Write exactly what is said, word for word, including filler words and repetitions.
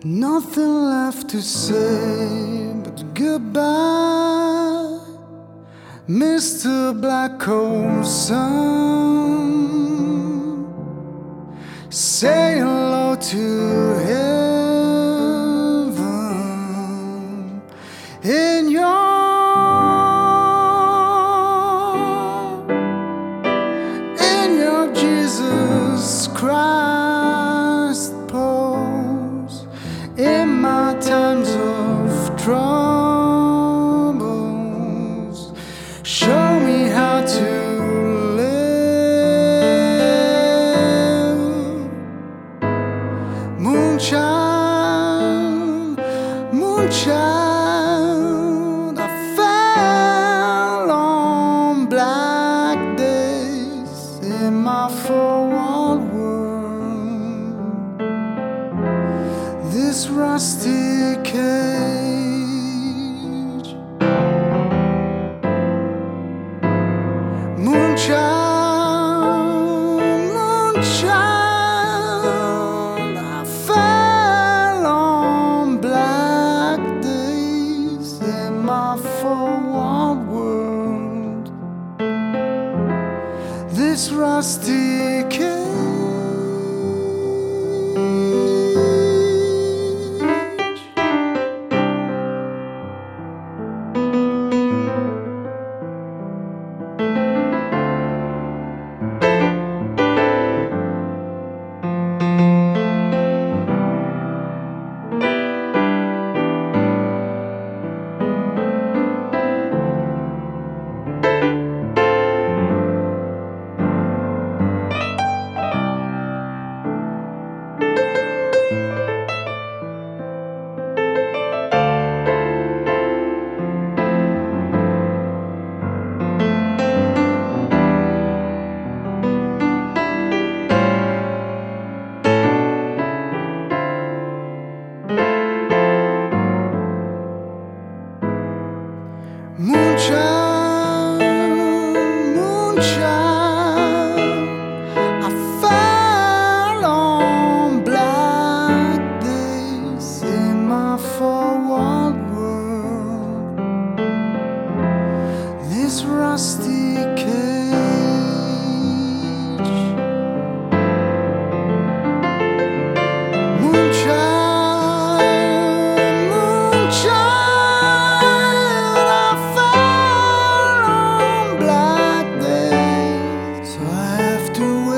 Nothing left to say but goodbye, Mister Black Hole Sun. Say hello to heaven in your in your Jesus Christ pose. In my times of troubles, show me how to live. Moonchild, moonchild, I fell on black days in my four-walled world. This rusty cage. Moonchild, moonchild, I fell on black days in my four-walled world. This rusty cage. Moonchild, moonchild, I fell on black days in my four-walled world. This rusty cage. Moonchild, moonchild, I fell on black days, so I have to wait.